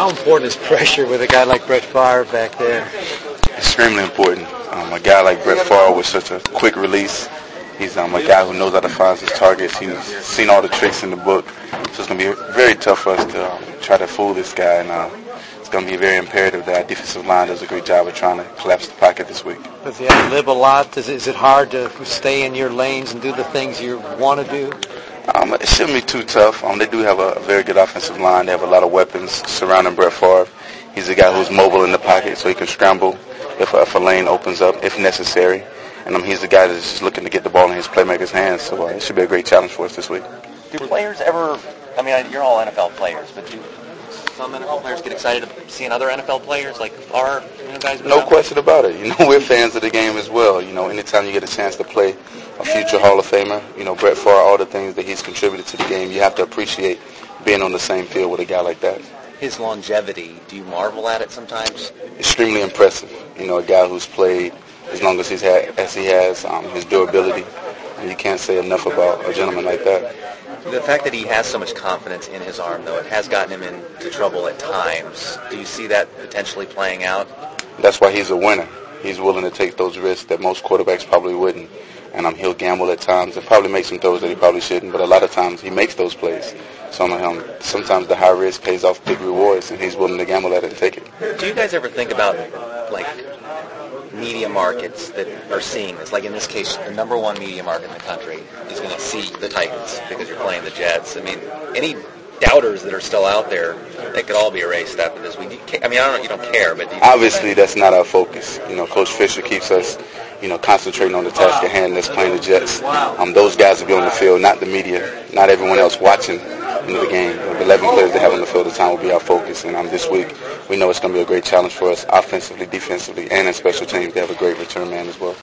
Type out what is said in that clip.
How important is pressure with a guy like Brett Favre back there? Extremely important. A guy like Brett Favre with such a quick release. He's a guy who knows how to find his targets. He's seen all the tricks in the book. So it's going to be very tough for us to try to fool this guy. And it's going to be very imperative that our defensive line does a great job of trying to collapse the pocket this week. Does he have to live a lot? Is it hard to stay in your lanes and do the things you want to do? It shouldn't be too tough. They do have a very good offensive line. They have a lot of weapons surrounding Brett Favre. He's a guy who's mobile in the pocket, so he can scramble if a lane opens up, if necessary. And he's the guy that's just looking to get the ball in his playmaker's hands. So it should be a great challenge for us this week. Do players ever, you're all NFL players, but do some NFL players get excited seeing other NFL players like our guys? No question about it. We're fans of the game as well. Anytime you get a chance to play a future Hall of Famer, Brett Favre, all the things that he's contributed to the game, you have to appreciate being on the same field with a guy like that. His longevity, do you marvel at it sometimes? Extremely impressive. A guy who's played as long as he has, his durability. And you can't say enough about a gentleman like that. The fact that he has so much confidence in his arm, though, it has gotten him into trouble at times. Do you see that potentially playing out? That's why he's a winner. He's willing to take those risks that most quarterbacks probably wouldn't. And he'll gamble at times and probably make some throws that he probably shouldn't. But a lot of times he makes those plays. So sometimes the high risk pays off big rewards, and he's willing to gamble at it and take it. Do you guys ever think about, media markets that are seeing this? Like in this case, the number one media market in the country is going to see the Titans because you're playing the Jets. Any doubters that are still out there, they could all be erased after this week. I don't know, you don't care, but obviously that's not our focus. Coach Fisher keeps us, concentrating on the task at hand. That's playing the Jets. Those guys will be on the field, not the media, not everyone else watching the game. The 11 players they have on the field at the time will be our focus. And this week, we know it's going to be a great challenge for us offensively, defensively, and in special teams. They have a great return man as well.